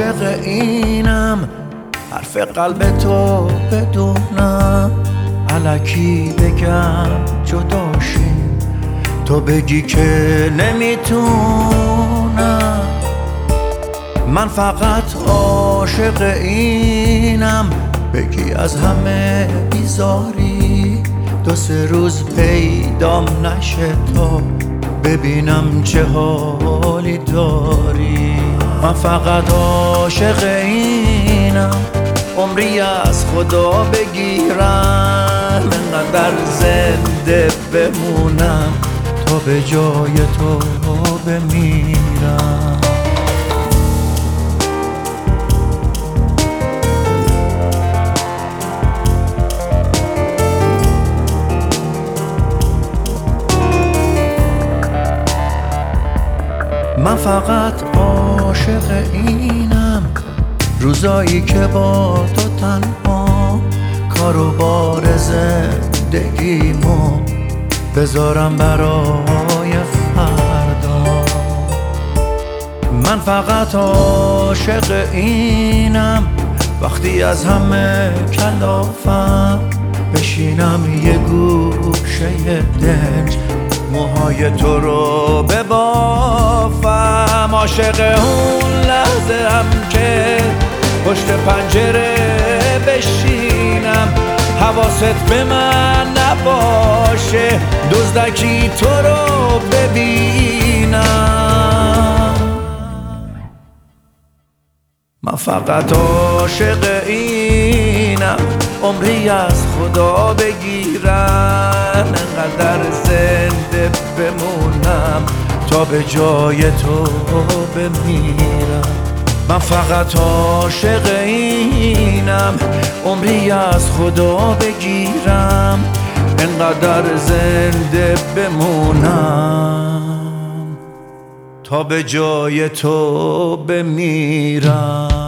عاشق اینم، حرف قلب تو بدونم، الکی بگم جداشیم تو بگی که نمیتونم. من فقط عاشق اینم، بگی از همه بیزاری، دو سه روز پیدام نشه تا ببینم چه حالی داری. من فقط عاشق اینم، عمری از خدا بگیرم، انقدر زنده بمونم تا به جای تو بمیرم. من فقط عاشق اینم، روزایی که با تو تنها کار و بار زندگیمو بذارم برای فردا. من فقط عاشق اینم، وقتی از همه کلافم بشینم یه گوشه دنج، موهای تو رو ببافم. عاشق اون لحظه هم که پشت پنجره بشینم، حواست به من نباشه، دزدکی تو رو ببینم. من فقط عاشق اینم، عمری از خدا بگیرم، انقدر زنده بمونم تا به جای تو بمیرم. من فقط عاشق اینم، عمری از خدا بگیرم، انقدر زنده بمونم تا به جای تو بمیرم.